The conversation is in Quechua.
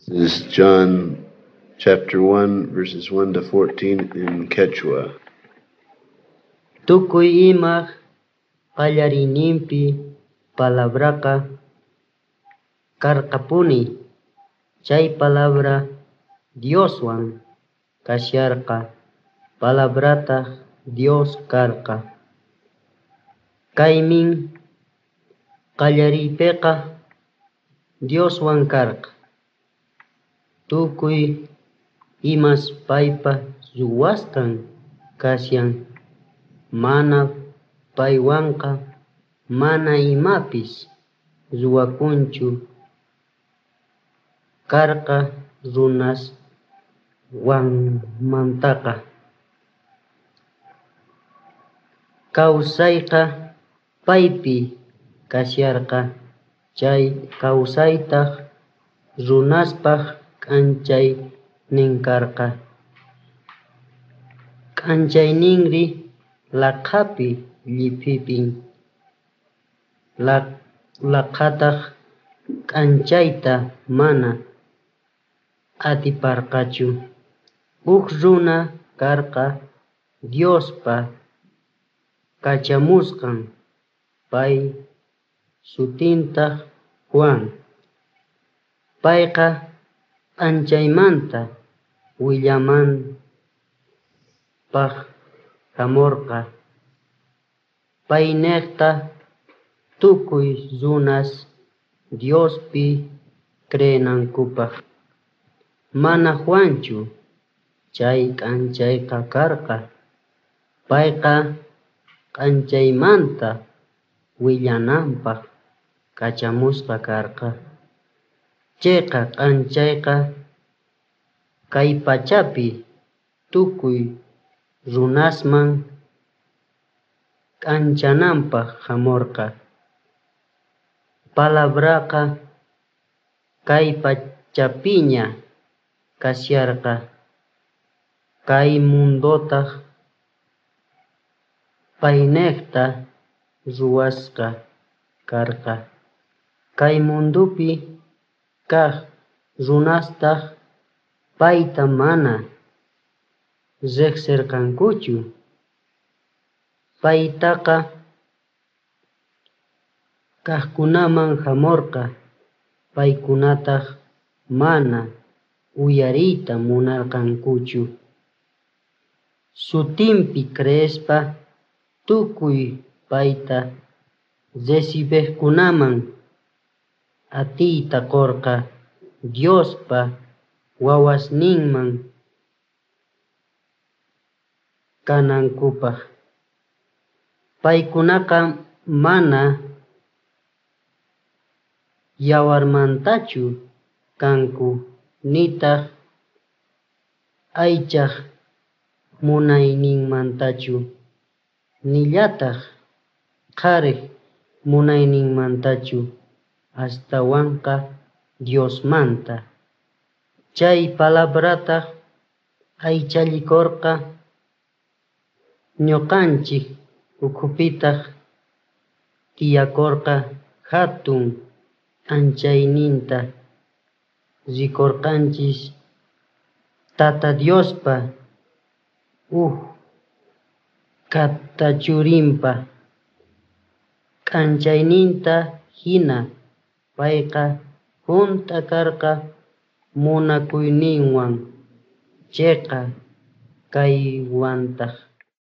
This is John chapter 1, verses 1 to 14 in Quechua. Tukuy imaq qallarinimpi palabraqa karqapuni. Chay palabra Dioswan kasharqa. Palabrataq Dios karqa. Kaymin qallariypiqa Dioswan karqa. Tukuy imas paypa ruwasqan kasyan. Mana paywanqa mana imapis ruwakunchu karqa runaswanmantaqa. Kawsayqa paypi kasharqa. Chay kawsaytaq runaspaq k'anchaynin karqa. K'anchayninri laqhapi llipipin. Laqhataq k'anchayta mana atiparqachu. Huk runa karqa Diospa kachamusqan. Pay sutintaq Juan. Payqa k'anchaymanta willamanpaq hamurqa. Pay niqta tukuy runas Diospi creyenankupaq. Mana Juanchu chay k'anchayqa karqa. Payqa k'anchaymanta willananpaq kachamusqa karqa. Chayqa k'anchayqa kay pachapi tukuy runasman k'anchananpaq hamurqa. Palabraqa kay pachapiña kasyarqa. Kay mundotaq pay niqta ruwasqa karqa. Kay mundupi kaq runastaq payta mana riqsirqankuchu. Paytaqa kaqkunaman hamurqa. Paykunataq mana uyariyta munarqankuchu. Sutinpi creyespa tukuy payta recibiqkunaman atiyta qurqa Diospa wawasninman kanankupaq. Paykunaqa mana yawarmantachu kanku nitaq aychaq munayninmantachu nillataq qhariq munayninmantachu astawanqa Diosmanta. Chay palabrataq aychallikurqa ñuqanchik ukhupitaq tiyakurqa hatun k'anchayninta rikurqanchis Tata Diospa kata churinpa k'anchayninta hina payqa junta karqa munakuyninwan. Chayqa kaywantaq.